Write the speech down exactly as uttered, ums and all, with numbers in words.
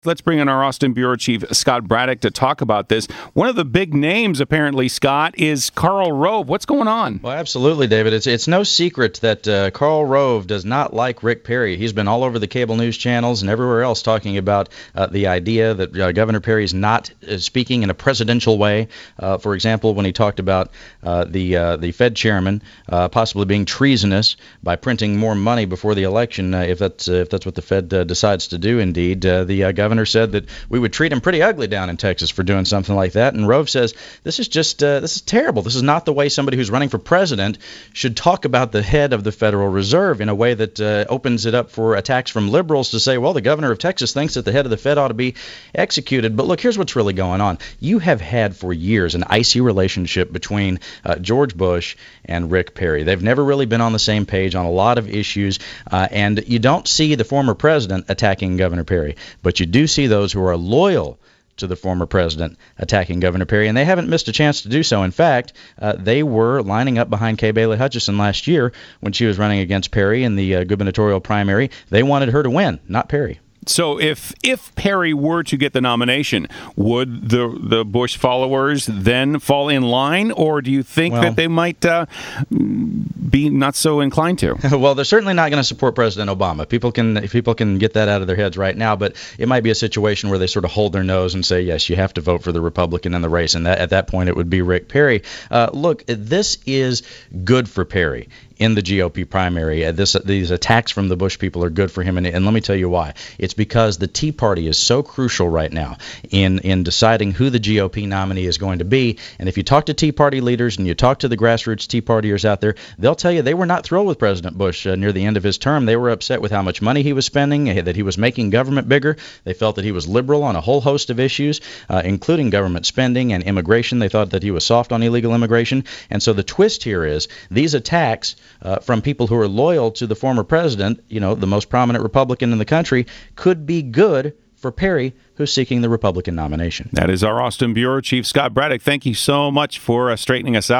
Let's bring in our Austin Bureau Chief, Scott Braddock, to talk about this. One of the big names, apparently, Scott, is Karl Rove. What's going on? Well, absolutely, David. It's it's no secret that uh, Karl Rove does not like Rick Perry. He's been all over the cable news channels and everywhere else talking about uh, the idea that uh, Governor Perry is not uh, speaking in a presidential way. Uh, for example, when he talked about uh, the uh, the Fed chairman uh, possibly being treasonous by printing more money before the election, uh, if that's uh, if that's what the Fed uh, decides to do, indeed, uh, the uh, governor said that we would treat him pretty ugly down in Texas for doing something like that. And Rove says this is just uh, this is terrible. This is not the way somebody who's running for president should talk about the head of the Federal Reserve in a way that uh, opens it up for attacks from liberals to say, well, the governor of Texas thinks that the head of the Fed ought to be executed. But look, here's what's really going on. You have had for years an icy relationship between uh, George Bush and Rick Perry. They've never really been on the same page on a lot of issues, uh, and you don't see the former president attacking Governor Perry, but you do see those who are loyal to the former president attacking Governor Perry, and they haven't missed a chance to do so. In fact, uh, they were lining up behind Kay Bailey Hutchison last year when she was running against Perry in the uh, gubernatorial primary. They wanted her to win, not Perry. So if if Perry were to get the nomination, would the the Bush followers then fall in line, or do you think well, that they might uh, be not so inclined to? Well, they're certainly not going to support President Obama. People can people can get that out of their heads right now, but it might be a situation where they sort of hold their nose and say, yes, you have to vote for the Republican in the race, and that, at that point it would be Rick Perry. Uh, look, this is good for Perry in the G O P primary. Uh, this, these attacks from the Bush people are good for him, and, and let me tell you why. It's because the Tea Party is so crucial right now in, in deciding who the G O P nominee is going to be. And if you talk to Tea Party leaders and you talk to the grassroots Tea Partiers out there, they'll tell you they were not thrilled with President Bush uh, near the end of his term. They were upset with how much money he was spending, uh, that he was making government bigger. They felt that he was liberal on a whole host of issues, uh, including government spending and immigration. They thought that he was soft on illegal immigration. And so the twist here is these attacks Uh, from people who are loyal to the former president, you know, the most prominent Republican in the country, could be good for Perry, who's seeking the Republican nomination. That is our Austin Bureau Chief, Scott Braddock. Thank you so much for uh, straightening us out.